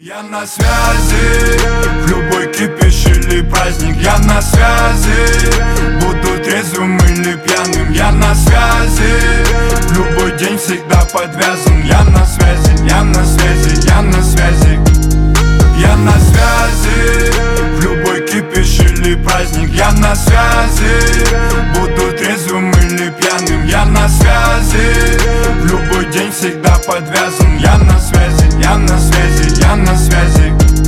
Я на связи, в любой кипиш или праздник. Я на связи, буду трезвым или пьяным. Я на связи, в любой день всегда подвязан. Я на связи, я на связи, я на связи. Я на связи, в любой кипиш или праздник. Я на связи, буду трезвым или пьяным. Я на связи, в любой день всегда подвязан. Я на связи, я на связи, я на связи.